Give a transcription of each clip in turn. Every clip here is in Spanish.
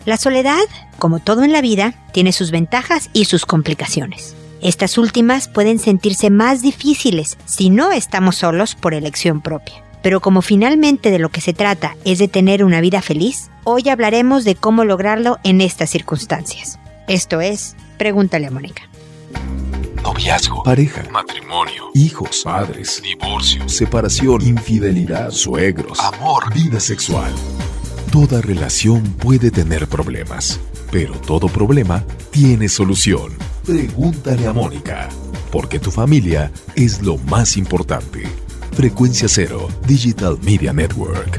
La soledad, como todo en la vida, tiene sus ventajas y sus complicaciones. Estas últimas pueden sentirse más difíciles si no estamos solos por elección propia. Pero como finalmente de lo que se trata es de tener una vida feliz, hoy hablaremos de cómo lograrlo en estas circunstancias. Esto es, Pregúntale a Mónica. Noviazgo, pareja, matrimonio, hijos, padres, divorcio, separación, infidelidad, suegros, amor, vida sexual. Toda relación puede tener problemas, pero todo problema tiene solución. Pregúntale a Mónica, porque tu familia es lo más importante. Frecuencia Cero, Digital Media Network.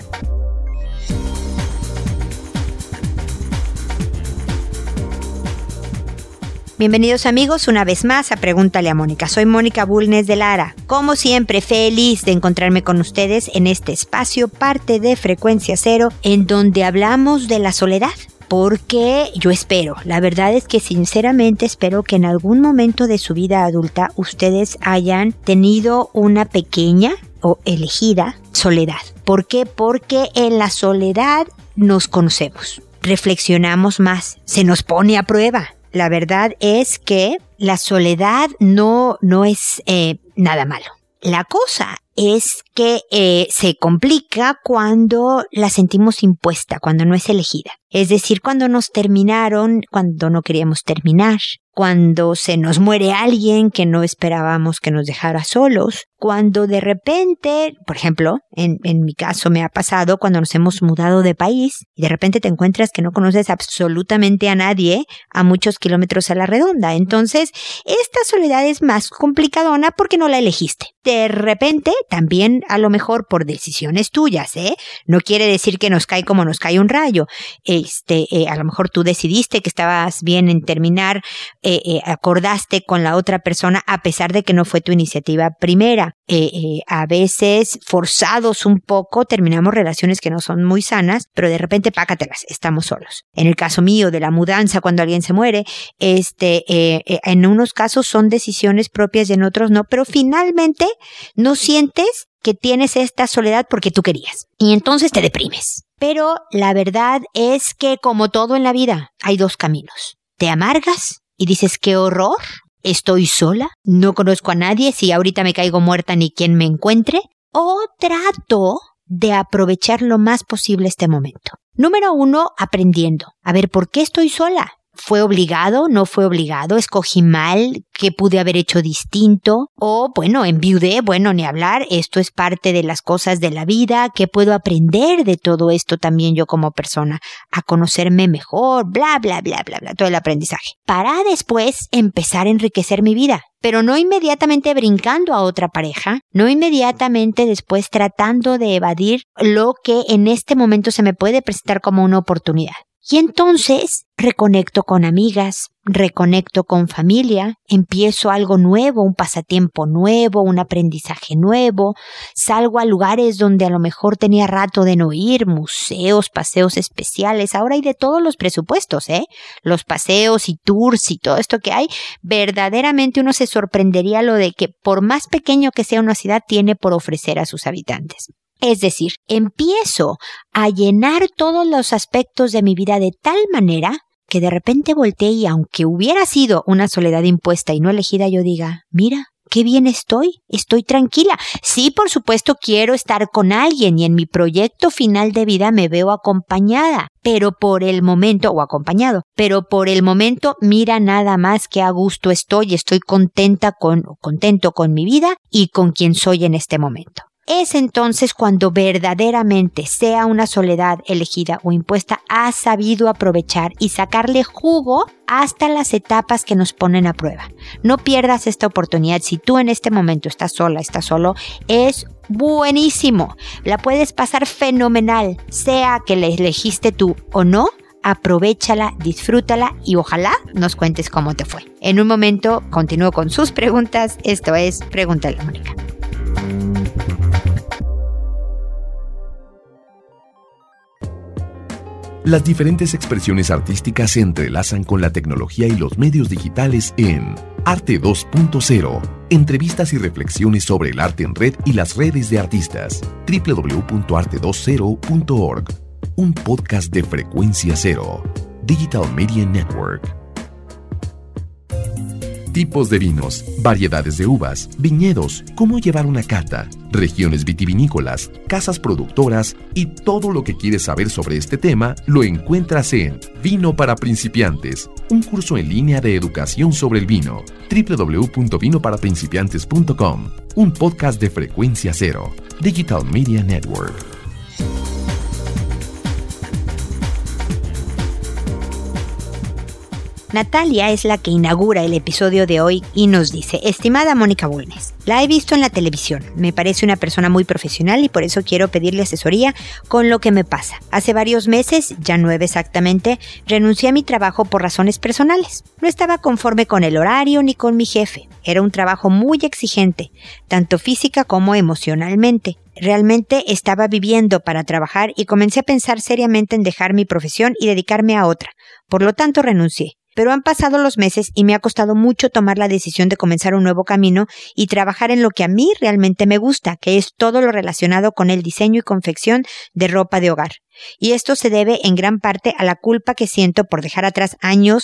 Bienvenidos amigos una vez más a Pregúntale a Mónica. Soy Mónica Bulnes de Lara. Como siempre, feliz de encontrarme con ustedes en este espacio, parte de Frecuencia Cero, en donde hablamos de la soledad. Porque yo espero, la verdad es que sinceramente espero que en algún momento de su vida adulta ustedes hayan tenido una pequeña o elegida soledad. ¿Por qué? Porque en la soledad nos conocemos, reflexionamos más, se nos pone a prueba. La verdad es que la soledad no es nada malo. La cosa es que se complica cuando la sentimos impuesta, cuando no es elegida. Es decir, cuando nos terminaron, cuando no queríamos terminar, cuando se nos muere alguien que no esperábamos que nos dejara solos, cuando de repente, por ejemplo, en mi caso me ha pasado cuando nos hemos mudado de país y de repente te encuentras que no conoces absolutamente a nadie a muchos kilómetros a la redonda. Entonces, esta soledad es más complicadona porque no la elegiste. De repente, también a lo mejor por decisiones tuyas, no quiere decir que nos cae como nos cae un rayo. A lo mejor tú decidiste que estabas bien en terminar, acordaste con la otra persona a pesar de que no fue tu iniciativa primera. A veces, forzados un poco, terminamos relaciones que no son muy sanas, pero de repente, pácatelas, estamos solos. En el caso mío de la mudanza, cuando alguien se muere, en unos casos son decisiones propias y en otros no, pero finalmente no sientes que tienes esta soledad porque tú querías. Y entonces te deprimes. Pero la verdad es que, como todo en la vida, hay dos caminos. Te amargas y dices, ¡qué horror! Estoy sola, no conozco a nadie, si ahorita me caigo muerta ni quien me encuentre. O trato de aprovechar lo más posible este momento. Número 1, aprendiendo. A ver, ¿por qué estoy sola? ¿Fue obligado? ¿No fue obligado? ¿Escogí mal? ¿Qué pude haber hecho distinto? O, enviudé, ni hablar. Esto es parte de las cosas de la vida. ¿Qué puedo aprender de todo esto también yo como persona? A conocerme mejor, bla, bla, bla, bla, bla, todo el aprendizaje. Para después empezar a enriquecer mi vida. Pero no inmediatamente brincando a otra pareja, no inmediatamente después tratando de evadir lo que en este momento se me puede presentar como una oportunidad. Y entonces reconecto con amigas, reconecto con familia, empiezo algo nuevo, un pasatiempo nuevo, un aprendizaje nuevo, salgo a lugares donde a lo mejor tenía rato de no ir, museos, paseos especiales, ahora hay de todos los presupuestos, los paseos y tours y todo esto que hay, verdaderamente uno se sorprendería lo de que por más pequeño que sea una ciudad tiene por ofrecer a sus habitantes. Es decir, empiezo a llenar todos los aspectos de mi vida de tal manera que de repente volteé y aunque hubiera sido una soledad impuesta y no elegida, yo diga, mira, qué bien estoy tranquila. Sí, por supuesto quiero estar con alguien y en mi proyecto final de vida me veo acompañada, pero por el momento, o acompañado, pero por el momento mira nada más que a gusto estoy contento con mi vida y con quien soy en este momento. Es entonces cuando verdaderamente, sea una soledad elegida o impuesta, has sabido aprovechar y sacarle jugo hasta las etapas que nos ponen a prueba. No pierdas esta oportunidad. Si tú en este momento estás sola, estás solo, es buenísimo. La puedes pasar fenomenal, sea que la elegiste tú o no. Aprovéchala, disfrútala y ojalá nos cuentes cómo te fue. En un momento continúo con sus preguntas. Esto es Pregúntale a Mónica. Las diferentes expresiones artísticas se entrelazan con la tecnología y los medios digitales en Arte 2.0. Entrevistas y reflexiones sobre el arte en red y las redes de artistas. www.arte20.org. Un podcast de Frecuencia Cero. Digital Media Network. Tipos de vinos, variedades de uvas, viñedos, cómo llevar una cata, regiones vitivinícolas, casas productoras y todo lo que quieres saber sobre este tema lo encuentras en Vino para Principiantes, un curso en línea de educación sobre el vino. www.vinoparaprincipiantes.com, un podcast de Frecuencia Cero, Digital Media Network. Natalia es la que inaugura el episodio de hoy y nos dice: estimada Mónica Bulnes, la he visto en la televisión, me parece una persona muy profesional y por eso quiero pedirle asesoría con lo que me pasa. Hace varios meses, ya 9 exactamente, renuncié a mi trabajo por razones personales. No estaba conforme con el horario ni con mi jefe. Era un trabajo muy exigente, tanto física como emocionalmente. Realmente estaba viviendo para trabajar y comencé a pensar seriamente en dejar mi profesión y dedicarme a otra. Por lo tanto, renuncié. Pero han pasado los meses y me ha costado mucho tomar la decisión de comenzar un nuevo camino y trabajar en lo que a mí realmente me gusta, que es todo lo relacionado con el diseño y confección de ropa de hogar. Y esto se debe en gran parte a la culpa que siento por dejar atrás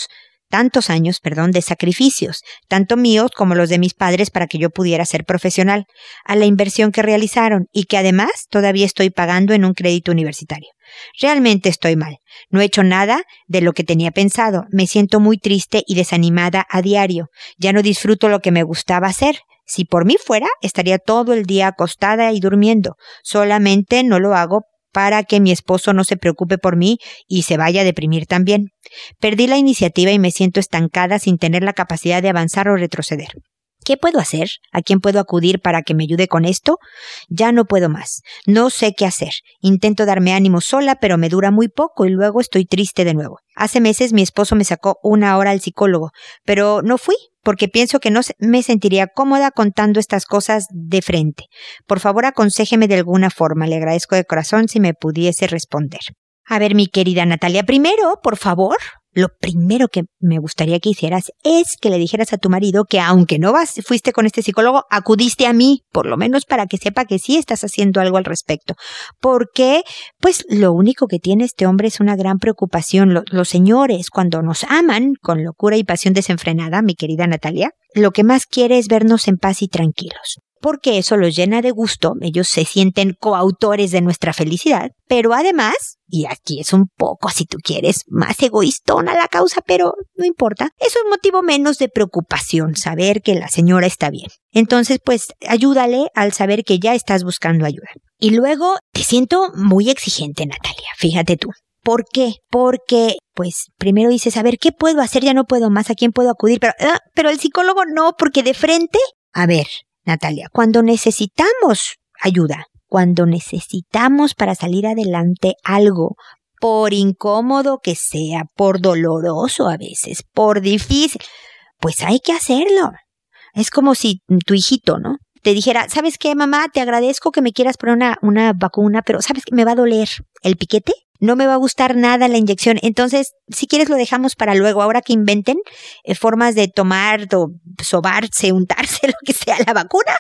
tantos años, de sacrificios, tanto míos como los de mis padres para que yo pudiera ser profesional, a la inversión que realizaron y que además todavía estoy pagando en un crédito universitario. Realmente estoy mal. No he hecho nada de lo que tenía pensado. Me siento muy triste y desanimada a diario. Ya no disfruto lo que me gustaba hacer. Si por mí fuera, estaría todo el día acostada y durmiendo. Solamente no lo hago para que mi esposo no se preocupe por mí y se vaya a deprimir también. Perdí la iniciativa y me siento estancada sin tener la capacidad de avanzar o retroceder. ¿Qué puedo hacer? ¿A quién puedo acudir para que me ayude con esto? Ya no puedo más. No sé qué hacer. Intento darme ánimo sola, pero me dura muy poco y luego estoy triste de nuevo. Hace meses mi esposo me sacó 1 hora al psicólogo, pero no fui porque pienso que no me sentiría cómoda contando estas cosas de frente. Por favor, aconséjeme de alguna forma. Le agradezco de corazón si me pudiese responder. A ver, mi querida Natalia, primero, por favor, lo primero que me gustaría que hicieras es que le dijeras a tu marido que aunque no fuiste con este psicólogo, acudiste a mí, por lo menos para que sepa que sí estás haciendo algo al respecto. Porque, pues, lo único que tiene este hombre es una gran preocupación. Los señores, cuando nos aman con locura y pasión desenfrenada, mi querida Natalia, lo que más quiere es vernos en paz y tranquilos. Porque eso los llena de gusto, ellos se sienten coautores de nuestra felicidad, pero además, y aquí es un poco, si tú quieres, más egoístona la causa, pero no importa, es un motivo menos de preocupación saber que la señora está bien. Entonces, pues, ayúdale al saber que ya estás buscando ayuda. Y luego, te siento muy exigente, Natalia, fíjate tú. ¿Por qué? Porque, pues, primero dices, a ver, ¿qué puedo hacer? Ya no puedo más, ¿a quién puedo acudir? Pero el psicólogo no, porque de frente, a ver, Natalia, cuando necesitamos ayuda, cuando necesitamos para salir adelante algo, por incómodo que sea, por doloroso a veces, por difícil, pues hay que hacerlo. Es como si tu hijito, ¿no?, te dijera, ¿sabes qué, mamá? Te agradezco que me quieras poner una vacuna, pero ¿sabes qué? Me va a doler el piquete. No me va a gustar nada la inyección. Entonces, si quieres lo dejamos para luego. Ahora que inventen formas de tomar o sobarse, untarse, lo que sea la vacuna,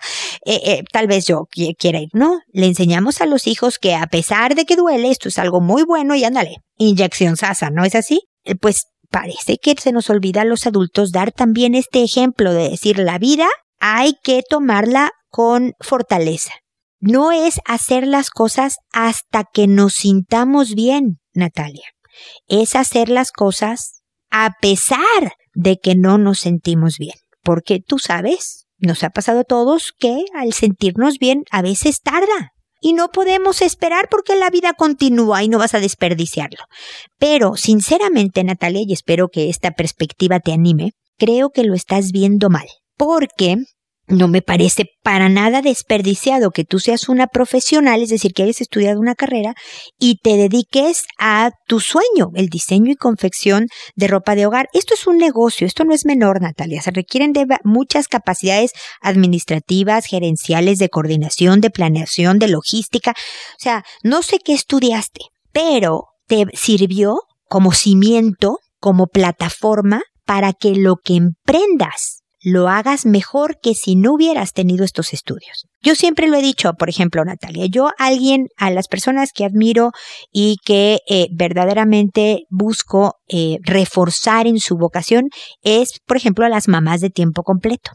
tal vez yo quiera ir. No, le enseñamos a los hijos que a pesar de que duele, esto es algo muy bueno y ándale, inyección sasa, ¿no es así? Pues parece que se nos olvida a los adultos dar también este ejemplo de decir la vida hay que tomarla con fortaleza. No es hacer las cosas hasta que nos sintamos bien, Natalia. Es hacer las cosas a pesar de que no nos sentimos bien. Porque tú sabes, nos ha pasado a todos que al sentirnos bien a veces tarda. Y no podemos esperar porque la vida continúa y no vas a desperdiciarlo. Pero, sinceramente, Natalia, y espero que esta perspectiva te anime, creo que lo estás viendo mal. Porque no me parece para nada desperdiciado que tú seas una profesional, es decir, que hayas estudiado una carrera y te dediques a tu sueño, el diseño y confección de ropa de hogar. Esto es un negocio, esto no es menor, Natalia. Se requieren de muchas capacidades administrativas, gerenciales, de coordinación, de planeación, de logística. O sea, no sé qué estudiaste, pero te sirvió como cimiento, como plataforma para que lo que emprendas lo hagas mejor que si no hubieras tenido estos estudios. Yo siempre lo he dicho, por ejemplo, Natalia, a las personas que admiro y que verdaderamente busco reforzar en su vocación es, por ejemplo, a las mamás de tiempo completo.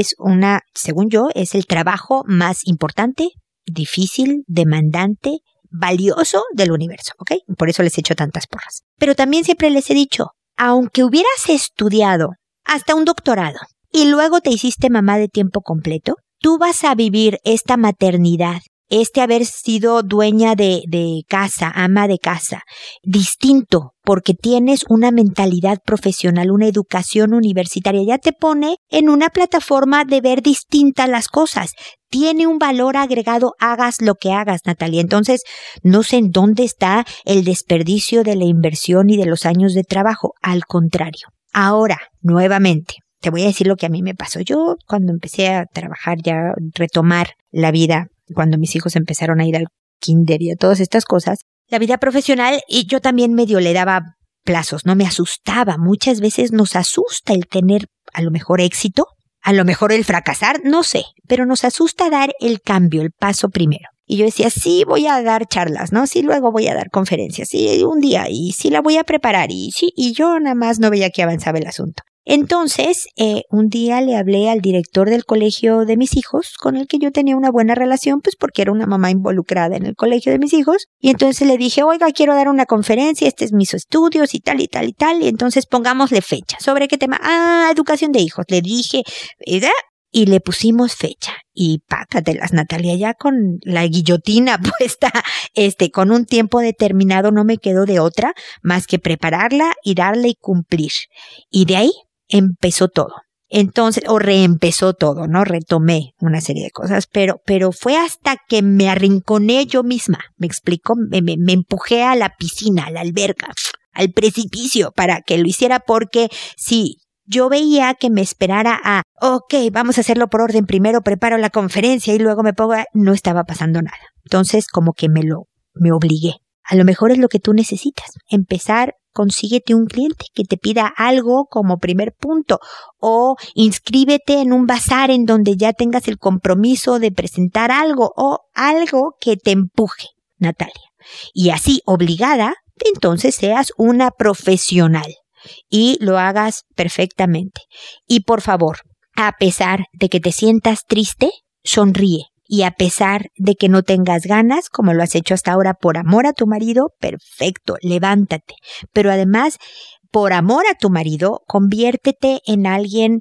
Según yo, es el trabajo más importante, difícil, demandante, valioso del universo, ¿ok? Por eso les echo tantas porras. Pero también siempre les he dicho, aunque hubieras estudiado hasta un doctorado y luego te hiciste mamá de tiempo completo, tú vas a vivir esta maternidad, haber sido dueña de casa, ama de casa, distinto, porque tienes una mentalidad profesional, una educación universitaria. Ya te pone en una plataforma de ver distintas las cosas. Tiene un valor agregado, hagas lo que hagas, Natalia. Entonces, no sé en dónde está el desperdicio de la inversión y de los años de trabajo. Al contrario. Ahora, nuevamente, te voy a decir lo que a mí me pasó. Yo, cuando empecé a trabajar, ya retomar la vida, cuando mis hijos empezaron a ir al kinder y a todas estas cosas, la vida profesional, y yo también medio le daba plazos, no me asustaba. Muchas veces nos asusta el tener a lo mejor éxito, a lo mejor el fracasar, no sé, pero nos asusta dar el cambio, el paso primero. Y yo decía, sí, voy a dar charlas, ¿no? Sí, luego voy a dar conferencias, sí, un día, y sí la voy a preparar, y sí, y yo nada más no veía que avanzaba el asunto. Entonces, un día le hablé al director del colegio de mis hijos, con el que yo tenía una buena relación, pues porque era una mamá involucrada en el colegio de mis hijos, y entonces le dije, oiga, quiero dar una conferencia, este es mis estudios y tal y tal y tal, y entonces pongámosle fecha. ¿Sobre qué tema? Educación de hijos. Le dije, y le pusimos fecha. Y pácatelas, Natalia, ya con la guillotina puesta, con un tiempo determinado, no me quedó de otra más que prepararla y darle y cumplir. Y de ahí empezó todo. Entonces, o reempezó todo, ¿no? Retomé una serie de cosas, pero fue hasta que me arrinconé yo misma, ¿me explico? Me empujé a la piscina, a la alberca, al precipicio para que lo hiciera, porque sí, yo veía que me esperara vamos a hacerlo por orden, primero preparo la conferencia y luego me pongo no estaba pasando nada. Entonces, como que me obligué. A lo mejor es lo que tú necesitas, empezar. Consíguete un cliente que te pida algo como primer punto, o inscríbete en un bazar en donde ya tengas el compromiso de presentar algo, o algo que te empuje, Natalia. Y así, obligada, entonces seas una profesional y lo hagas perfectamente. Y por favor, a pesar de que te sientas triste, sonríe. Y a pesar de que no tengas ganas, como lo has hecho hasta ahora por amor a tu marido, perfecto, levántate. Pero además, por amor a tu marido, conviértete en alguien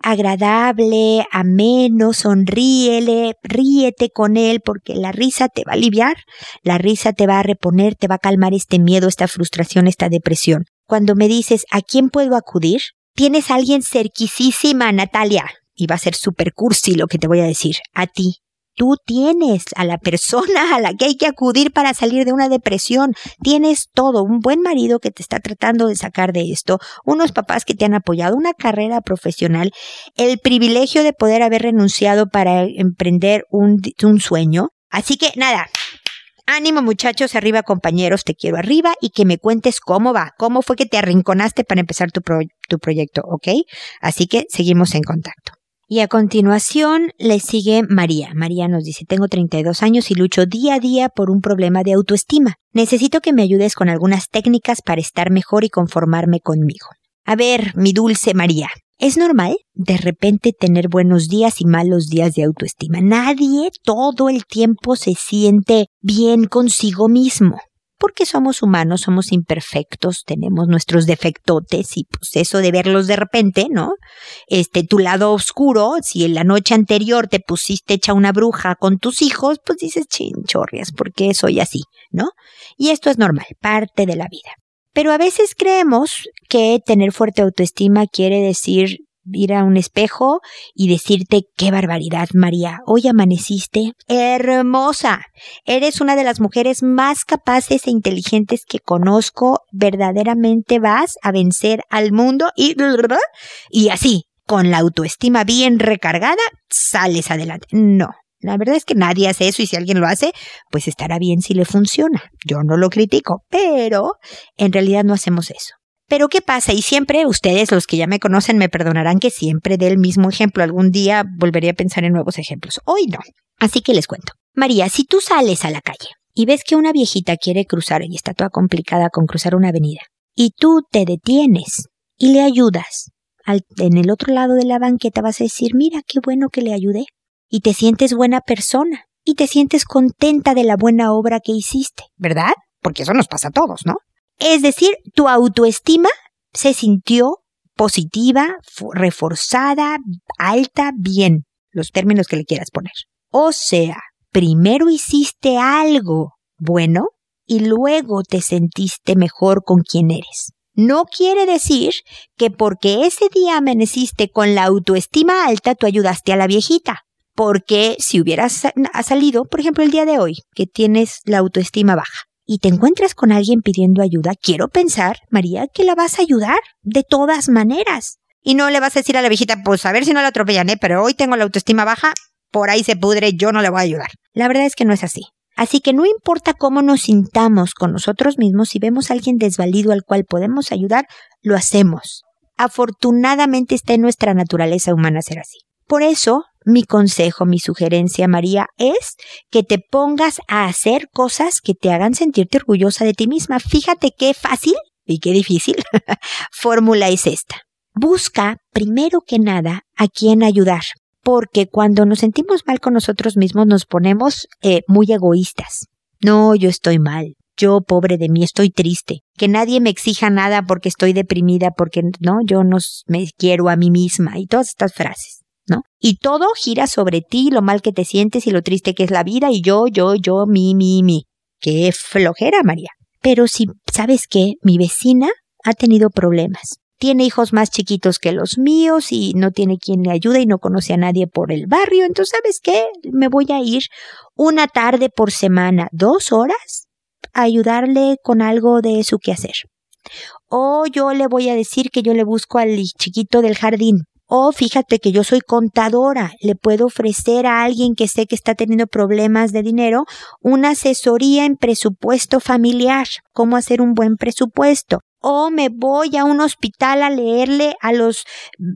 agradable, ameno, sonríele, ríete con él, porque la risa te va a aliviar, la risa te va a reponer, te va a calmar este miedo, esta frustración, esta depresión. Cuando me dices, ¿a quién puedo acudir? Tienes a alguien cerquisísima, Natalia, y va a ser súper cursi lo que te voy a decir, a ti. Tú tienes a la persona a la que hay que acudir para salir de una depresión. Tienes todo, un buen marido que te está tratando de sacar de esto, unos papás que te han apoyado, una carrera profesional, el privilegio de poder haber renunciado para emprender un sueño. Así que nada, ánimo muchachos, arriba compañeros, te quiero arriba, y que me cuentes cómo va, cómo fue que te arrinconaste para empezar tu proyecto, ¿ok? Así que seguimos en contacto. Y a continuación le sigue María. María nos dice, tengo 32 años y lucho día a día por un problema de autoestima. Necesito que me ayudes con algunas técnicas para estar mejor y conformarme conmigo. A ver, mi dulce María, ¿es normal de repente tener buenos días y malos días de autoestima? Nadie todo el tiempo se siente bien consigo mismo. Porque somos humanos, somos imperfectos, tenemos nuestros defectotes y pues eso de verlos de repente, ¿no? Tu lado oscuro, si en la noche anterior te pusiste hecha una bruja con tus hijos, pues dices, chinchorrias, ¿por qué soy así? ¿No? Y esto es normal, parte de la vida. Pero a veces creemos que tener fuerte autoestima quiere decir ir a un espejo y decirte, qué barbaridad, María, hoy amaneciste hermosa. Eres una de las mujeres más capaces e inteligentes que conozco. Verdaderamente vas a vencer al mundo y así, con la autoestima bien recargada, sales adelante. No, la verdad es que nadie hace eso, y si alguien lo hace, pues estará bien si le funciona. Yo no lo critico, pero en realidad no hacemos eso. Pero ¿qué pasa? Y siempre ustedes, los que ya me conocen, me perdonarán que siempre dé el mismo ejemplo. Algún día volveré a pensar en nuevos ejemplos. Hoy no. Así que les cuento. María, si tú sales a la calle y ves que una viejita quiere cruzar y está toda complicada con cruzar una avenida, y tú te detienes y le ayudas, en el otro lado de la banqueta vas a decir, mira qué bueno que le ayudé. Y te sientes buena persona y te sientes contenta de la buena obra que hiciste, ¿verdad? Porque eso nos pasa a todos, ¿no? Es decir, tu autoestima se sintió positiva, reforzada, alta, bien, los términos que le quieras poner. O sea, primero hiciste algo bueno y luego te sentiste mejor con quien eres. No quiere decir que porque ese día amaneciste con la autoestima alta, tú ayudaste a la viejita. Porque si hubieras salido, por ejemplo, el día de hoy, que tienes la autoestima baja, y te encuentras con alguien pidiendo ayuda, quiero pensar, María, que la vas a ayudar de todas maneras. Y no le vas a decir a la viejita, pues a ver si no la atropellan, pero hoy tengo la autoestima baja, por ahí se pudre, yo no le voy a ayudar. La verdad es que no es así. Así que no importa cómo nos sintamos con nosotros mismos, si vemos a alguien desvalido al cual podemos ayudar, lo hacemos. Afortunadamente está en nuestra naturaleza humana ser así. Por eso, mi consejo, mi sugerencia, María, es que te pongas a hacer cosas que te hagan sentirte orgullosa de ti misma. Fíjate qué fácil y qué difícil fórmula es esta. Busca, primero que nada, a quién ayudar. Porque cuando nos sentimos mal con nosotros mismos nos ponemos muy egoístas. No, yo estoy mal. Yo, pobre de mí, estoy triste. Que nadie me exija nada porque estoy deprimida, porque no, yo no me quiero a mí misma. Y todas estas frases, ¿no? Y todo gira sobre ti, lo mal que te sientes y lo triste que es la vida. Y yo, mi. Qué flojera, María. Pero si, ¿sabes qué? Mi vecina ha tenido problemas. Tiene hijos más chiquitos que los míos y no tiene quien le ayude y no conoce a nadie por el barrio. Entonces, ¿sabes qué? Me voy a ir una tarde por semana, 2 horas, a ayudarle con algo de su quehacer. O yo le voy a decir que yo le busco al chiquito del jardín. O fíjate que yo soy contadora, le puedo ofrecer a alguien que sé que está teniendo problemas de dinero una asesoría en presupuesto familiar, cómo hacer un buen presupuesto. O me voy a un hospital a leerle a los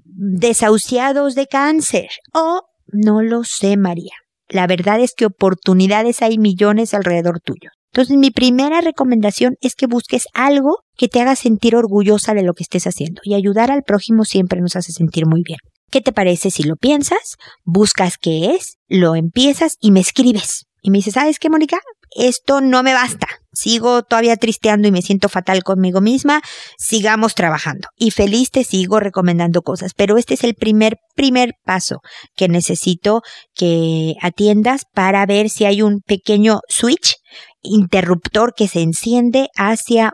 desahuciados de cáncer. O no lo sé, María. La verdad es que oportunidades hay millones alrededor tuyo. Entonces, mi primera recomendación es que busques algo que te haga sentir orgullosa de lo que estés haciendo. Y ayudar al prójimo siempre nos hace sentir muy bien. ¿Qué te parece si lo piensas, buscas qué es, lo empiezas y me escribes? Y me dices, ¿sabes qué, Mónica? Esto no me basta. Sigo todavía tristeando y me siento fatal conmigo misma. Sigamos trabajando. Y feliz te sigo recomendando cosas. Pero este es el primer paso que necesito que atiendas para ver si hay un pequeño switch interruptor que se enciende hacia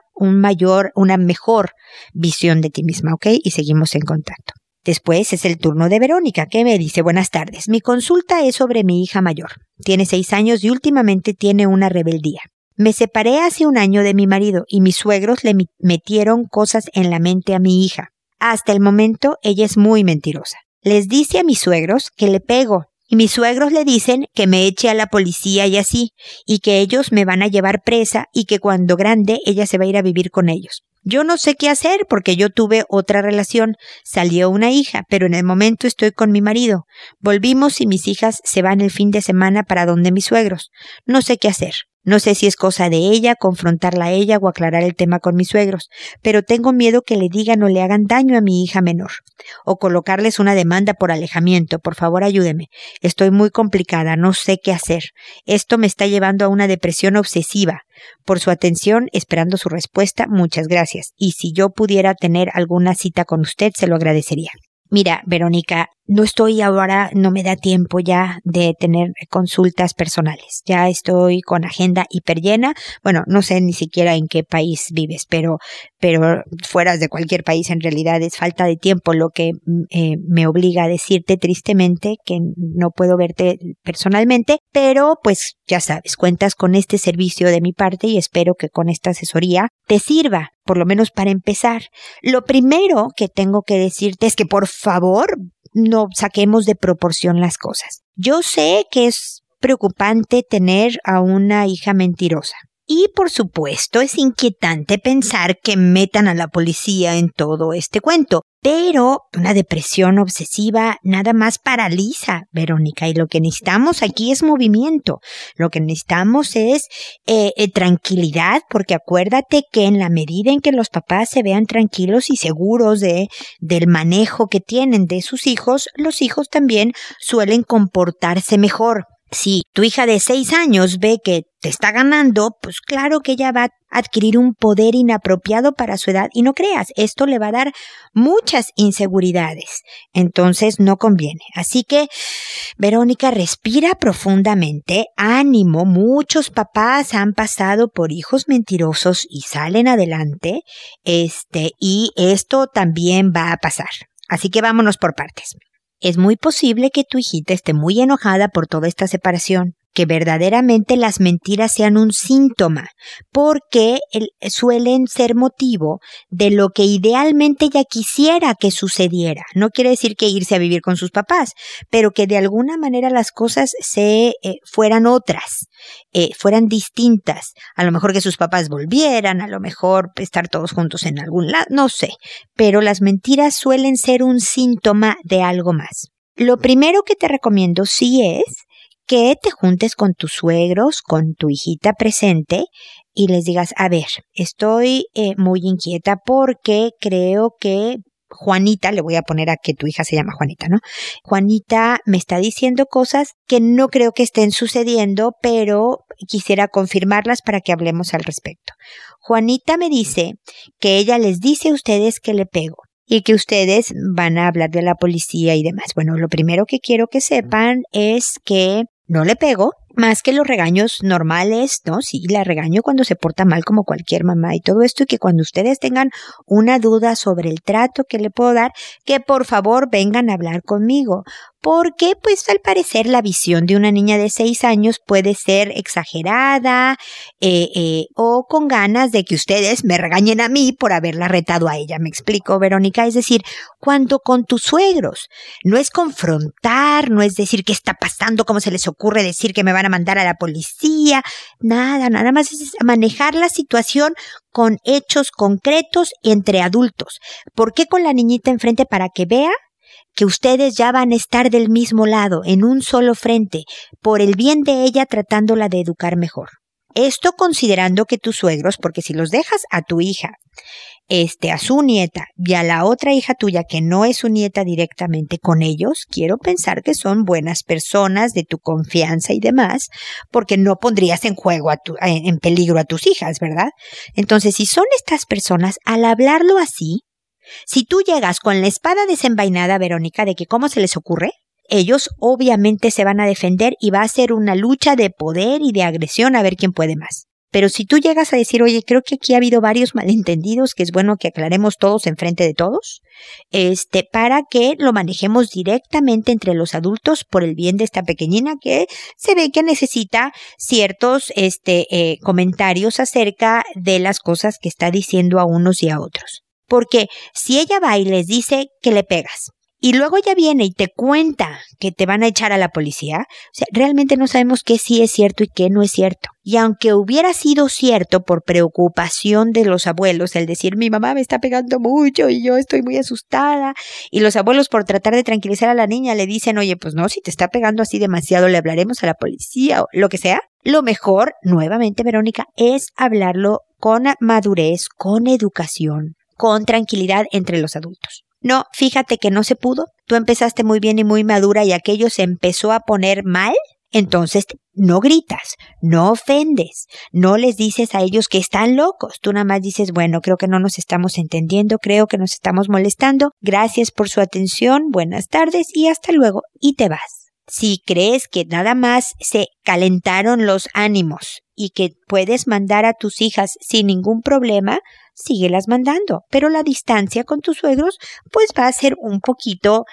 una mejor visión de ti misma, ¿ok? Y seguimos en contacto. Después es el turno de Verónica, que me dice, buenas tardes. Mi consulta es sobre mi hija mayor. Tiene 6 años y últimamente tiene una rebeldía. Me separé hace 1 año de mi marido y mis suegros le metieron cosas en la mente a mi hija. Hasta el momento ella es muy mentirosa. Les dice a mis suegros que le pego y mis suegros le dicen que me eche a la policía y así, y que ellos me van a llevar presa y que cuando grande ella se va a ir a vivir con ellos. Yo no sé qué hacer porque yo tuve otra relación, salió una hija, pero en el momento estoy con mi marido. Volvimos y mis hijas se van el fin de semana para donde mis suegros. No sé qué hacer. No sé si es cosa de ella, confrontarla a ella o aclarar el tema con mis suegros, pero tengo miedo que le digan o le hagan daño a mi hija menor, o colocarles una demanda por alejamiento. Por favor, ayúdeme. Estoy muy complicada, no sé qué hacer. Esto me está llevando a una depresión obsesiva. Por su atención, esperando su respuesta, muchas gracias. Y si yo pudiera tener alguna cita con usted, se lo agradecería. Mira, Verónica, no me da tiempo ya de tener consultas personales. Ya estoy con agenda hiperllena. Bueno, no sé ni siquiera en qué país vives, pero fuera de cualquier país en realidad es falta de tiempo lo que me obliga a decirte tristemente que no puedo verte personalmente, pero pues ya sabes, cuentas con este servicio de mi parte y espero que con esta asesoría te sirva, por lo menos para empezar. Lo primero que tengo que decirte es que por favor no saquemos de proporción las cosas. Yo sé que es preocupante tener a una hija mentirosa. Y por supuesto es inquietante pensar que metan a la policía en todo este cuento, pero una depresión obsesiva nada más paraliza, Verónica, y lo que necesitamos aquí es movimiento. Lo que necesitamos es tranquilidad, porque acuérdate que en la medida en que los papás se vean tranquilos y seguros del manejo que tienen de sus hijos, los hijos también suelen comportarse mejor. Si tu hija de 6 años ve que te está ganando, pues claro que ella va a adquirir un poder inapropiado para su edad. Y no creas, esto le va a dar muchas inseguridades. Entonces no conviene. Así que, Verónica, respira profundamente. Ánimo, muchos papás han pasado por hijos mentirosos y salen adelante. Y esto también va a pasar. Así que vámonos por partes. Es muy posible que tu hijita esté muy enojada por toda esta separación, que verdaderamente las mentiras sean un síntoma, porque suelen ser motivo de lo que idealmente ella quisiera que sucediera. No quiere decir que irse a vivir con sus papás, pero que de alguna manera las cosas fueran otras, fueran distintas. A lo mejor que sus papás volvieran, a lo mejor estar todos juntos en algún lado, no sé. Pero las mentiras suelen ser un síntoma de algo más. Lo primero que te recomiendo sí es que te juntes con tus suegros, con tu hijita presente y les digas, a ver, estoy muy inquieta porque creo que Juanita, le voy a poner a que tu hija se llama Juanita, ¿no? Juanita me está diciendo cosas que no creo que estén sucediendo, pero quisiera confirmarlas para que hablemos al respecto. Juanita me dice que ella les dice a ustedes que le pego y que ustedes van a hablar de la policía y demás. Bueno, lo primero que quiero que sepan es que no le pego, más que los regaños normales, ¿no? Sí, la regaño cuando se porta mal como cualquier mamá y todo esto, y que cuando ustedes tengan una duda sobre el trato que le puedo dar, que por favor vengan a hablar conmigo. Porque, pues, al parecer la visión de una niña de 6 años puede ser exagerada o con ganas de que ustedes me regañen a mí por haberla retado a ella. ¿Me explico, Verónica? Es decir, cuando con tus suegros no es confrontar, no es decir qué está pasando, cómo se les ocurre decir que me van a mandar a la policía, nada más es manejar la situación con hechos concretos entre adultos. ¿Por qué con la niñita enfrente? Para que vea que ustedes ya van a estar del mismo lado, en un solo frente, por el bien de ella tratándola de educar mejor. Esto considerando que tus suegros, porque si los dejas a tu hija, a su nieta y a la otra hija tuya que no es su nieta directamente con ellos, quiero pensar que son buenas personas de tu confianza y demás, porque no pondrías en juego en peligro a tus hijas, ¿verdad? Entonces, si son estas personas, al hablarlo así, si tú llegas con la espada desenvainada, Verónica, de que cómo se les ocurre, ellos obviamente se van a defender y va a ser una lucha de poder y de agresión a ver quién puede más. Pero si tú llegas a decir, oye, creo que aquí ha habido varios malentendidos, que es bueno que aclaremos todos enfrente de todos, para que lo manejemos directamente entre los adultos por el bien de esta pequeñina que se ve que necesita ciertos comentarios acerca de las cosas que está diciendo a unos y a otros. Porque si ella va y les dice que le pegas, y luego ella viene y te cuenta que te van a echar a la policía, o sea, realmente no sabemos qué sí es cierto y qué no es cierto. Y aunque hubiera sido cierto por preocupación de los abuelos, el decir, mi mamá me está pegando mucho y yo estoy muy asustada, y los abuelos por tratar de tranquilizar a la niña le dicen, oye, pues no, si te está pegando así demasiado, le hablaremos a la policía o lo que sea. Lo mejor, nuevamente, Verónica, es hablarlo con madurez, con educación, con tranquilidad entre los adultos. No, fíjate que no se pudo. Tú empezaste muy bien y muy madura y aquello se empezó a poner mal. Entonces no gritas, no ofendes, no les dices a ellos que están locos. Tú nada más dices, bueno, creo que no nos estamos entendiendo, creo que nos estamos molestando. Gracias por su atención, buenas tardes y hasta luego. Y te vas. Si crees que nada más se calentaron los ánimos y que puedes mandar a tus hijas sin ningún problema, síguelas mandando, pero la distancia con tus suegros pues va a ser un poquito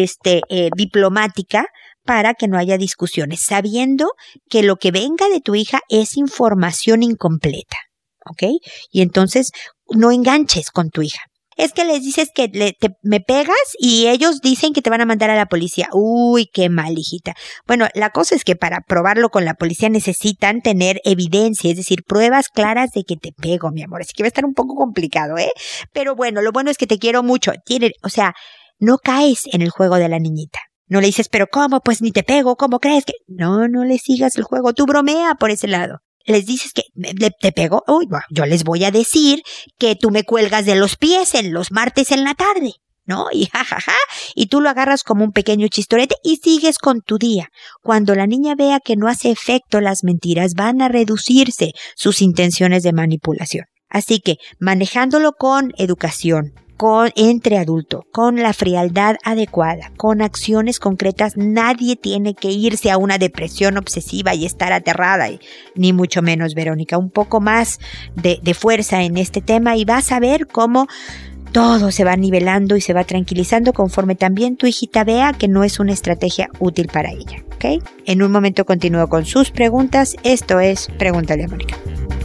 diplomática para que no haya discusiones, sabiendo que lo que venga de tu hija es información incompleta, ¿ok? Y entonces no enganches con tu hija. Es que les dices que me pegas y ellos dicen que te van a mandar a la policía. Uy, qué mal, hijita. Bueno, la cosa es que para probarlo con la policía necesitan tener evidencia, es decir, pruebas claras de que te pego, mi amor. Así que va a estar un poco complicado, ¿eh? Pero bueno, lo bueno es que te quiero mucho. O sea, no caes en el juego de la niñita. No le dices, pero ¿cómo? Pues ni te pego, ¿cómo crees que...? No le sigas el juego. Tú bromea por ese lado. Les dices que te pego. Uy, bueno, yo les voy a decir que tú me cuelgas de los pies en los martes en la tarde, ¿no? Y jajaja, y tú lo agarras como un pequeño chistorete y sigues con tu día. Cuando la niña vea que no hace efecto las mentiras, van a reducirse sus intenciones de manipulación. Así que, manejándolo con educación, entre adultos, con la frialdad adecuada, con acciones concretas, nadie tiene que irse a una depresión obsesiva y estar aterrada, ni mucho menos, Verónica. Un poco más de fuerza en este tema y vas a ver cómo todo se va nivelando y se va tranquilizando conforme también tu hijita vea que no es una estrategia útil para ella, ¿ok? En un momento continúo con sus preguntas. Esto es Pregúntale a Mónica.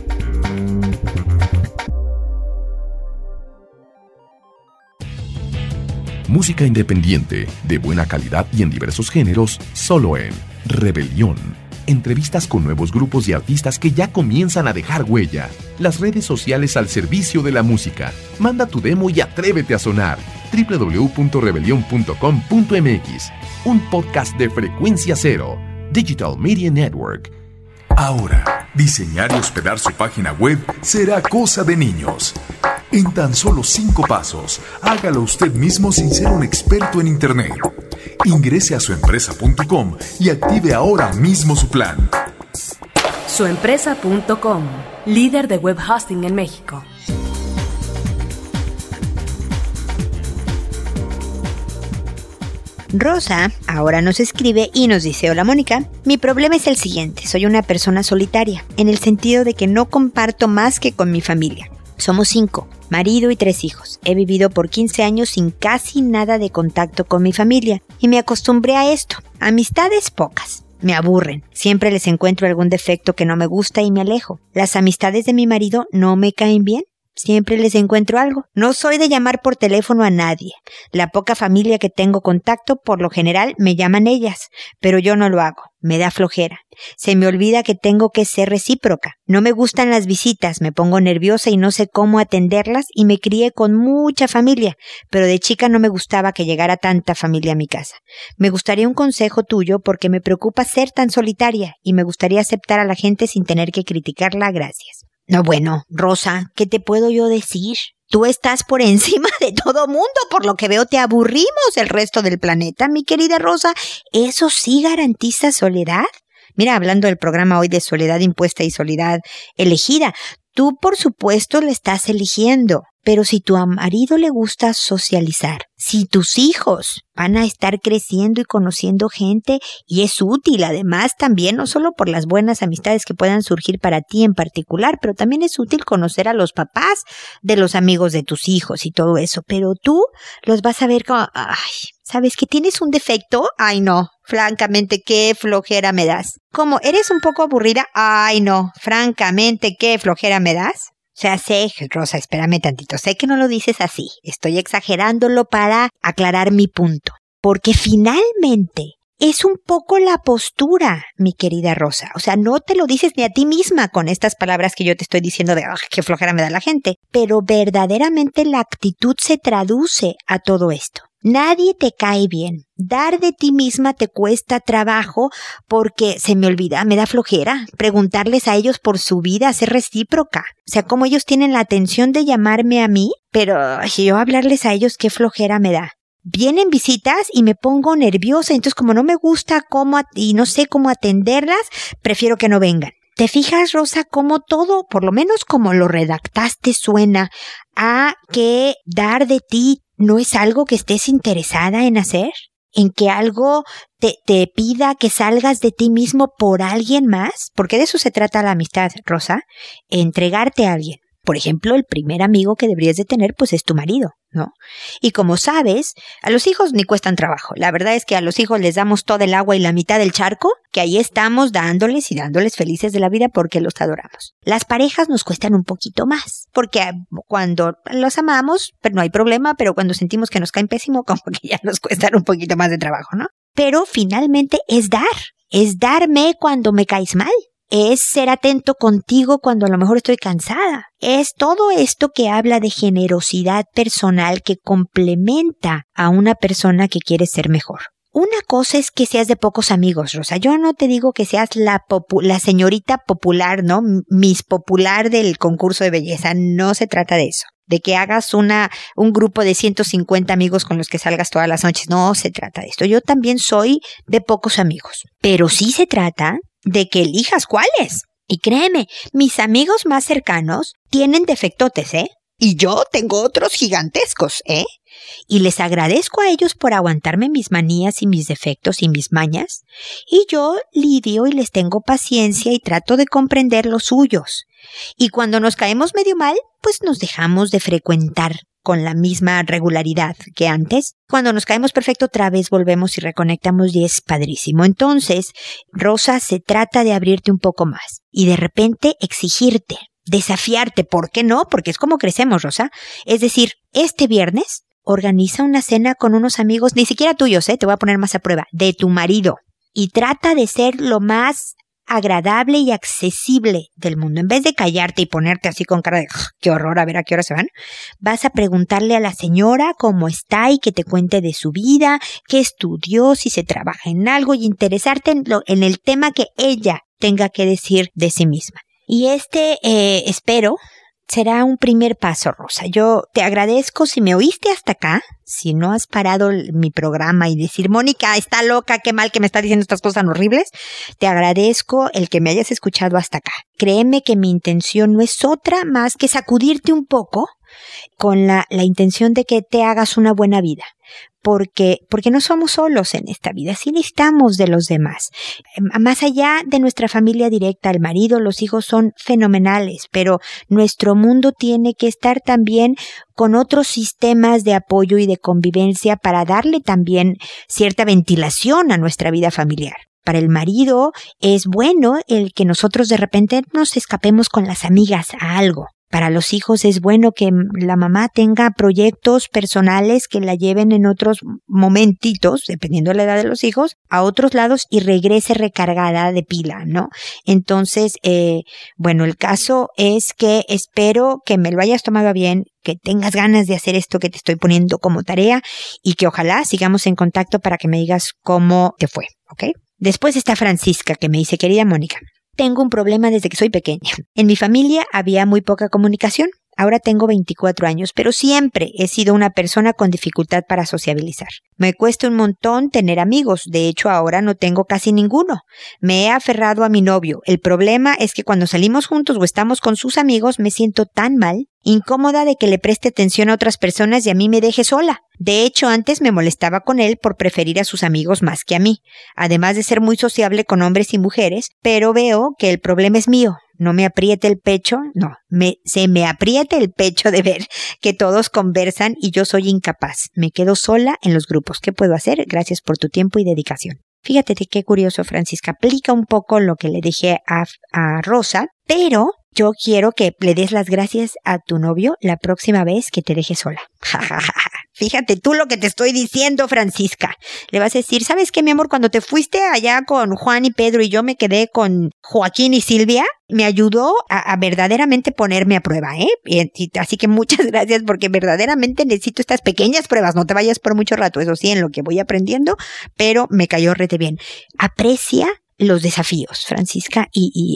Música independiente, de buena calidad y en diversos géneros, solo en Rebelión. Entrevistas con nuevos grupos y artistas que ya comienzan a dejar huella. Las redes sociales al servicio de la música. Manda tu demo y atrévete a sonar. www.rebelion.com.mx. Un podcast de Frecuencia Cero, Digital Media Network. Ahora, diseñar y hospedar su página web será cosa de niños. En tan solo 5 pasos, hágalo usted mismo sin ser un experto en Internet. Ingrese a suempresa.com y active ahora mismo su plan. Suempresa.com, líder de web hosting en México. Rosa ahora nos escribe y nos dice: hola Mónica, mi problema es el siguiente, soy una persona solitaria, en el sentido de que no comparto más que con mi familia. Somos 5, marido y 3 hijos. He vivido por 15 años sin casi nada de contacto con mi familia y me acostumbré a esto. Amistades pocas. Me aburren. Siempre les encuentro algún defecto que no me gusta y me alejo. Las amistades de mi marido no me caen bien. Siempre les encuentro algo. No soy de llamar por teléfono a nadie. La poca familia que tengo contacto, por lo general, me llaman ellas, pero yo no lo hago. Me da flojera. Se me olvida que tengo que ser recíproca. No me gustan las visitas, me pongo nerviosa y no sé cómo atenderlas y me crié con mucha familia, pero de chica no me gustaba que llegara tanta familia a mi casa. Me gustaría un consejo tuyo porque me preocupa ser tan solitaria y me gustaría aceptar a la gente sin tener que criticarla. Gracias. No, bueno, Rosa, ¿qué te puedo yo decir? Tú estás por encima de todo mundo, por lo que veo te aburrimos el resto del planeta, mi querida Rosa. ¿Eso sí garantiza soledad? Mira, hablando del programa hoy de soledad impuesta y soledad elegida, tú por supuesto le estás eligiendo, pero si tu marido le gusta socializar, si tus hijos van a estar creciendo y conociendo gente y es útil además también, no solo por las buenas amistades que puedan surgir para ti en particular, pero también es útil conocer a los papás de los amigos de tus hijos y todo eso, pero tú los vas a ver como, ay, ¿sabes que tienes un defecto? Ay no, francamente qué flojera me das. ¿Cómo? ¿Eres un poco aburrida? Ay no, francamente qué flojera me das. O sea, sé, Rosa, espérame tantito, sé que no lo dices así, estoy exagerándolo para aclarar mi punto, porque finalmente es un poco la postura, mi querida Rosa, o sea, no te lo dices ni a ti misma con estas palabras que yo te estoy diciendo de qué flojera me da la gente, pero verdaderamente la actitud se traduce a todo esto. Nadie te cae bien. Dar de ti misma te cuesta trabajo porque se me olvida, me da flojera preguntarles a ellos por su vida, ser recíproca. O sea, como ellos tienen la atención de llamarme a mí, pero yo hablarles a ellos qué flojera me da. Vienen visitas y me pongo nerviosa, entonces como no me gusta y no sé cómo atenderlas, prefiero que no vengan. ¿Te fijas, Rosa, cómo todo, por lo menos como lo redactaste, suena a que dar de ti no es algo que estés interesada en hacer? ¿En que algo te pida que salgas de ti mismo por alguien más? Porque de eso se trata la amistad, Rosa. Entregarte a alguien. Por ejemplo, el primer amigo que deberías de tener, pues es tu marido, ¿no? Y como sabes, a los hijos ni cuestan trabajo. La verdad es que a los hijos les damos toda el agua y la mitad del charco, que ahí estamos dándoles y dándoles felices de la vida porque los adoramos. Las parejas nos cuestan un poquito más, porque cuando los amamos, pues no hay problema, pero cuando sentimos que nos caen pésimo, como que ya nos cuestan un poquito más de trabajo, ¿no? Pero finalmente es darme cuando me caes mal. Es ser atento contigo cuando a lo mejor estoy cansada. Es todo esto que habla de generosidad personal que complementa a una persona que quiere ser mejor. Una cosa es que seas de pocos amigos, Rosa. Yo no te digo que seas la señorita popular, ¿no? Miss Popular del concurso de belleza. No se trata de eso. De que hagas un grupo de 150 amigos con los que salgas todas las noches. No se trata de esto. Yo también soy de pocos amigos. Pero sí se trata de que elijas cuáles. Y créeme, mis amigos más cercanos tienen defectotes, Y yo tengo otros gigantescos, Y les agradezco a ellos por aguantarme mis manías y mis defectos y mis mañas. Y yo lidio y les tengo paciencia y trato de comprender los suyos. Y cuando nos caemos medio mal, pues nos dejamos de frecuentar con la misma regularidad que antes. Cuando nos caemos perfecto, otra vez volvemos y reconectamos y es padrísimo. Entonces, Rosa, se trata de abrirte un poco más y de repente exigirte, desafiarte. ¿Por qué no? Porque es como crecemos, Rosa. Es decir, este viernes organiza una cena con unos amigos, ni siquiera tuyos, te voy a poner más a prueba, de tu marido. Y trata de ser lo más agradable y accesible del mundo. En vez de callarte y ponerte así con cara de qué horror, a ver a qué hora se van, vas a preguntarle a la señora cómo está y que te cuente de su vida, qué estudió, si se trabaja en algo y interesarte en el tema que ella tenga que decir de sí misma. Y espero, será un primer paso, Rosa. Yo te agradezco si me oíste hasta acá, si no has parado mi programa y decir, Mónica, está loca, qué mal que me está diciendo estas cosas tan horribles. Te agradezco el que me hayas escuchado hasta acá. Créeme que mi intención no es otra más que sacudirte un poco con la intención de que te hagas una buena vida. Porque no somos solos en esta vida, sí necesitamos de los demás. Más allá de nuestra familia directa, el marido, los hijos son fenomenales, pero nuestro mundo tiene que estar también con otros sistemas de apoyo y de convivencia para darle también cierta ventilación a nuestra vida familiar. Para el marido es bueno el que nosotros de repente nos escapemos con las amigas a algo. Para los hijos es bueno que la mamá tenga proyectos personales que la lleven en otros momentitos, dependiendo de la edad de los hijos, a otros lados y regrese recargada de pila, ¿no? Entonces, el caso es que espero que me lo hayas tomado bien, que tengas ganas de hacer esto que te estoy poniendo como tarea y que ojalá sigamos en contacto para que me digas cómo te fue, ¿ok? Después está Francisca, que me dice, querida Mónica, tengo un problema desde que soy pequeña. En mi familia había muy poca comunicación. Ahora tengo 24 años, pero siempre he sido una persona con dificultad para sociabilizar. Me cuesta un montón tener amigos. De hecho, ahora no tengo casi ninguno. Me he aferrado a mi novio. El problema es que cuando salimos juntos o estamos con sus amigos, me siento tan mal, incómoda de que le preste atención a otras personas y a mí me deje sola. De hecho, antes me molestaba con él por preferir a sus amigos más que a mí, además de ser muy sociable con hombres y mujeres, pero veo que el problema es mío. No me apriete el pecho, se me apriete el pecho de ver que todos conversan y yo soy incapaz. Me quedo sola en los grupos. ¿Qué puedo hacer? Gracias por tu tiempo y dedicación. Fíjate qué curioso, Francisca. Aplica un poco lo que le dije a Rosa, pero yo quiero que le des las gracias a tu novio la próxima vez que te deje sola. Fíjate tú lo que te estoy diciendo, Francisca. Le vas a decir, ¿sabes qué, mi amor? Cuando te fuiste allá con Juan y Pedro y yo me quedé con Joaquín y Silvia, me ayudó a verdaderamente ponerme a prueba, Así que muchas gracias porque verdaderamente necesito estas pequeñas pruebas. No te vayas por mucho rato, eso sí, en lo que voy aprendiendo, pero me cayó rete bien. Aprecia los desafíos, Francisca, y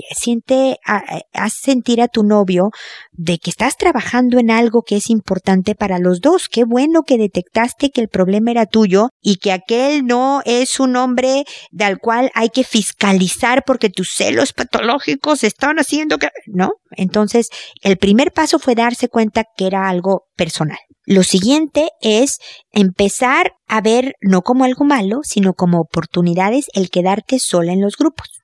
haz sentir a tu novio de que estás trabajando en algo que es importante para los dos. Qué bueno que detectaste que el problema era tuyo y que aquel no es un hombre al cual hay que fiscalizar porque tus celos patológicos están haciendo que... ¿No? Entonces, el primer paso fue darse cuenta que era algo personal. Lo siguiente es empezar a ver no como algo malo, sino como oportunidades el quedarte sola en los grupos.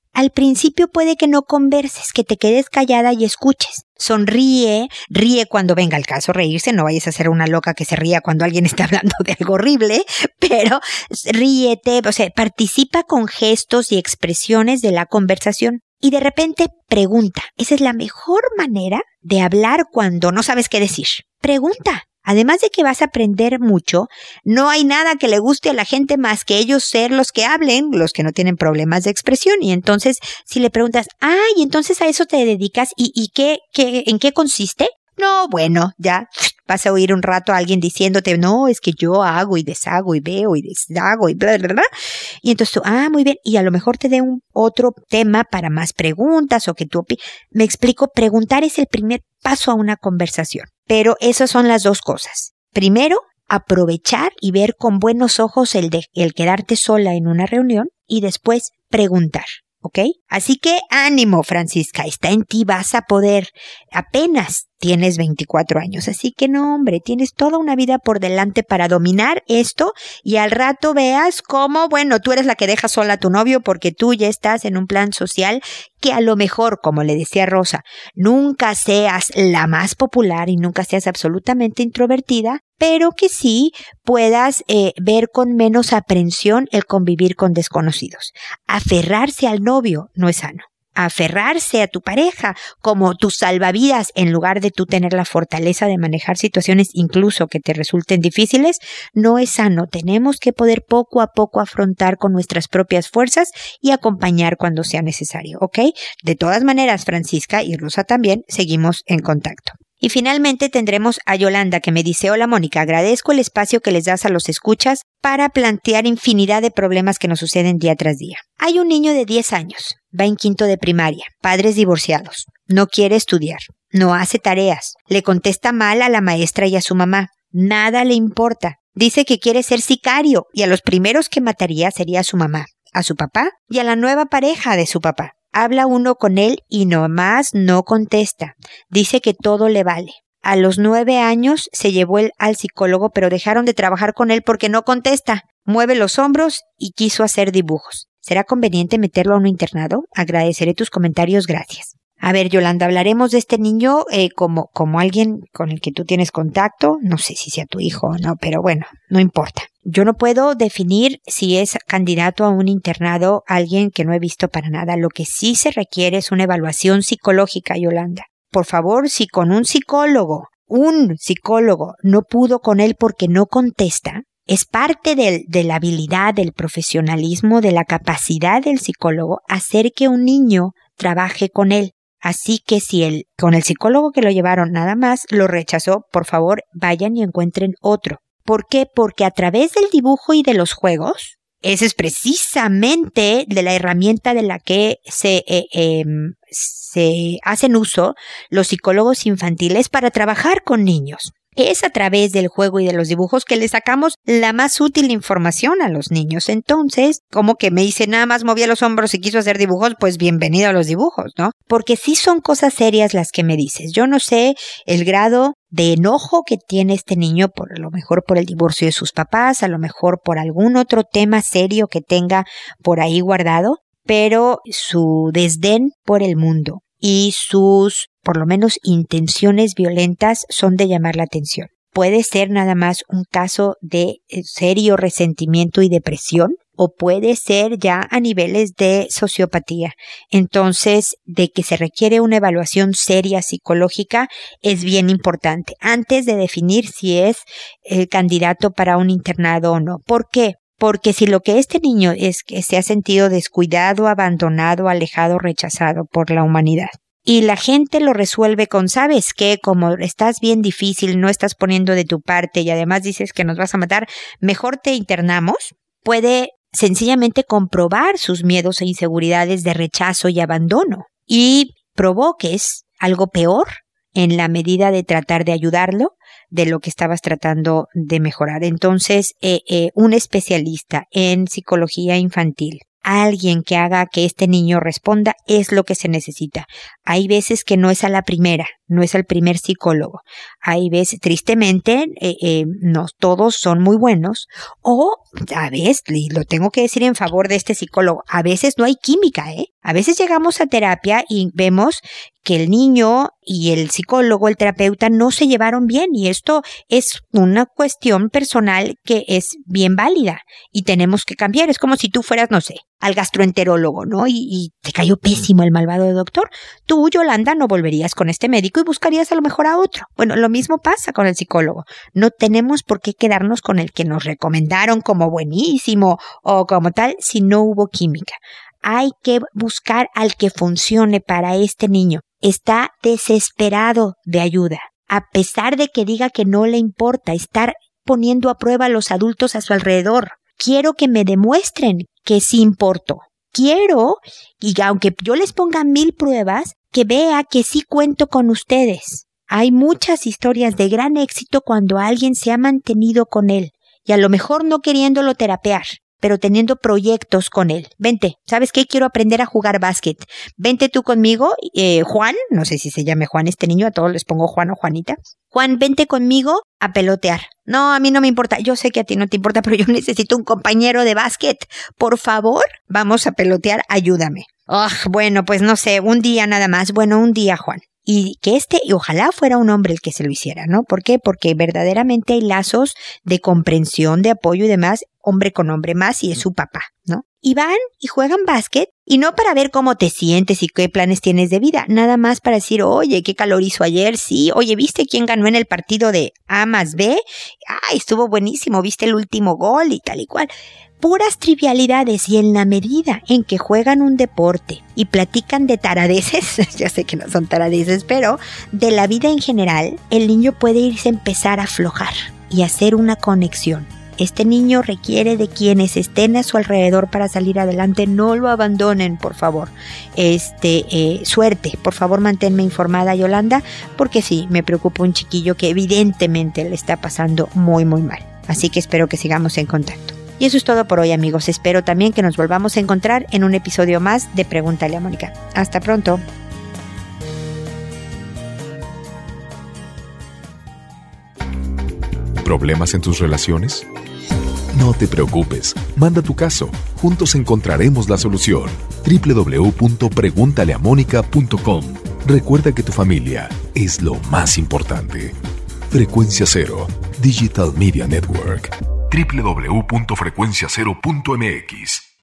Al principio puede que no converses, que te quedes callada y escuches. Sonríe, ríe cuando venga el caso reírse, no vayas a ser una loca que se ría cuando alguien está hablando de algo horrible, pero ríete, participa con gestos y expresiones de la conversación. Y de repente pregunta. Esa es la mejor manera de hablar cuando no sabes qué decir. Pregunta. Además de que vas a aprender mucho, no hay nada que le guste a la gente más que ellos ser los que hablen, los que no tienen problemas de expresión. Y entonces, si le preguntas, y entonces a eso te dedicas, ¿y en qué consiste? No, bueno, ya vas a oír un rato a alguien diciéndote, no, es que yo hago y deshago y veo y deshago y bla, bla, bla. Y entonces tú, muy bien, y a lo mejor te dé un otro tema para más preguntas o que tú me explico, preguntar es el primer paso a una conversación. Pero esas son las dos cosas. Primero, aprovechar y ver con buenos ojos el quedarte sola en una reunión y después preguntar. ¿Ok? Así que ánimo, Francisca, está en ti, vas a poder. Apenas tienes 24 años, así que no, hombre, tienes toda una vida por delante para dominar esto y al rato veas cómo, tú eres la que deja sola a tu novio porque tú ya estás en un plan social que a lo mejor, como le decía Rosa, nunca seas la más popular y nunca seas absolutamente introvertida, pero que sí puedas ver con menos aprensión el convivir con desconocidos. Aferrarse al novio no es sano. Aferrarse a tu pareja como tu salvavidas en lugar de tú tener la fortaleza de manejar situaciones incluso que te resulten difíciles, no es sano. Tenemos que poder poco a poco afrontar con nuestras propias fuerzas y acompañar cuando sea necesario, ¿ok? De todas maneras, Francisca y Rosa también seguimos en contacto. Y finalmente tendremos a Yolanda que me dice, hola Mónica, agradezco el espacio que les das a los escuchas para plantear infinidad de problemas que nos suceden día tras día. Hay un niño de 10 años, va en quinto de primaria, padres divorciados, no quiere estudiar, no hace tareas, le contesta mal a la maestra y a su mamá, nada le importa, dice que quiere ser sicario y a los primeros que mataría sería a su mamá, a su papá y a la nueva pareja de su papá. Habla uno con él y nomás no contesta. Dice que todo le vale. A los 9 años se llevó él al psicólogo, pero dejaron de trabajar con él porque no contesta. Mueve los hombros y quiso hacer dibujos. ¿Será conveniente meterlo a un internado? Agradeceré tus comentarios, gracias. A ver, Yolanda, hablaremos de este niño como alguien con el que tú tienes contacto. No sé si sea tu hijo o no, pero bueno, no importa. Yo no puedo definir si es candidato a un internado alguien que no he visto para nada. Lo que sí se requiere es una evaluación psicológica, Yolanda. Por favor, si con un psicólogo no pudo con él porque no contesta, es parte de la habilidad, del profesionalismo, de la capacidad del psicólogo hacer que un niño trabaje con él. Así que si con el psicólogo que lo llevaron nada más lo rechazó, por favor vayan y encuentren otro. ¿Por qué? Porque a través del dibujo y de los juegos, esa es precisamente de la herramienta de la que se hacen uso los psicólogos infantiles para trabajar con niños. Es a través del juego y de los dibujos que le sacamos la más útil información a los niños. Entonces, como que me dice nada más movía los hombros y quiso hacer dibujos, pues bienvenido a los dibujos, ¿no? Porque sí son cosas serias las que me dices. Yo no sé el grado de enojo que tiene este niño, a lo mejor por el divorcio de sus papás, a lo mejor por algún otro tema serio que tenga por ahí guardado, pero su desdén por el mundo y sus, por lo menos, intenciones violentas son de llamar la atención. Puede ser nada más un caso de serio resentimiento y depresión, o puede ser ya a niveles de sociopatía. Entonces, de que se requiere una evaluación seria psicológica es bien importante, antes de definir si es el candidato para un internado o no. ¿Por qué? Porque si lo que este niño es que se ha sentido descuidado, abandonado, alejado, rechazado por la humanidad, y la gente lo resuelve con, ¿sabes qué? Como estás bien difícil, no estás poniendo de tu parte y además dices que nos vas a matar, mejor te internamos, puede sencillamente comprobar sus miedos e inseguridades de rechazo y abandono y provoques algo peor en la medida de tratar de ayudarlo de lo que estabas tratando de mejorar. Entonces, un especialista en psicología infantil, alguien que haga que este niño responda, es lo que se necesita. Hay veces que no es a la primera, no es al primer psicólogo. Hay veces, tristemente, no todos son muy buenos, o a veces, y lo tengo que decir en favor de este psicólogo, a veces no hay química, ¿eh? A veces llegamos a terapia y vemos que el niño y el psicólogo, el terapeuta, no se llevaron bien, y esto es una cuestión personal que es bien válida y tenemos que cambiar. Es como si tú fueras, no sé, al gastroenterólogo, ¿no? Y te cayó pésimo el malvado doctor. Tú, Yolanda, no volverías con este médico y buscarías a lo mejor a otro. Bueno, lo mismo pasa con el psicólogo. No tenemos por qué quedarnos con el que nos recomendaron como buenísimo o como tal si no hubo química. Hay que buscar al que funcione para este niño. Está desesperado de ayuda. A pesar de que diga que no le importa, estar poniendo a prueba a los adultos a su alrededor. Quiero que me demuestren que sí importo. Quiero, y aunque yo les ponga 1000 pruebas, que vea que sí cuento con ustedes. Hay muchas historias de gran éxito cuando alguien se ha mantenido con él, y a lo mejor no queriéndolo terapear, pero teniendo proyectos con él. Vente, ¿sabes qué? Quiero aprender a jugar básquet. Vente tú conmigo, Juan, no sé si se llame Juan este niño, a todos les pongo Juan o Juanita. Juan, vente conmigo a pelotear. No, a mí no me importa, yo sé que a ti no te importa, pero yo necesito un compañero de básquet. Por favor, vamos a pelotear, ayúdame. Bueno, pues no sé, un día nada más. Bueno, un día, Juan. Y ojalá fuera un hombre el que se lo hiciera, ¿no? ¿Por qué? Porque verdaderamente hay lazos de comprensión, de apoyo y demás, hombre con hombre más, y es su papá, ¿no? Y van y juegan básquet, y no para ver cómo te sientes y qué planes tienes de vida, nada más para decir, oye, qué calor hizo ayer, sí, oye, ¿viste quién ganó en el partido de A+B? Ay, estuvo buenísimo, ¿viste el último gol? Y tal y cual. Puras trivialidades, y en la medida en que juegan un deporte y platican de taradeces, ya sé que no son taradeces, pero de la vida en general, el niño puede irse a empezar a aflojar y hacer una conexión. Este niño requiere de quienes estén a su alrededor para salir adelante. No lo abandonen, por favor. Suerte, por favor, manténme informada, Yolanda, porque sí, me preocupa un chiquillo que evidentemente le está pasando muy, muy mal. Así que espero que sigamos en contacto. Y eso es todo por hoy, amigos. Espero también que nos volvamos a encontrar en un episodio más de Pregúntale a Mónica. Hasta pronto. ¿Problemas en tus relaciones? No te preocupes. Manda tu caso. Juntos encontraremos la solución. www.preguntaleamónica.com. Recuerda que tu familia es lo más importante. Frecuencia Cero, Digital Media Network. www.frecuenciacero.mx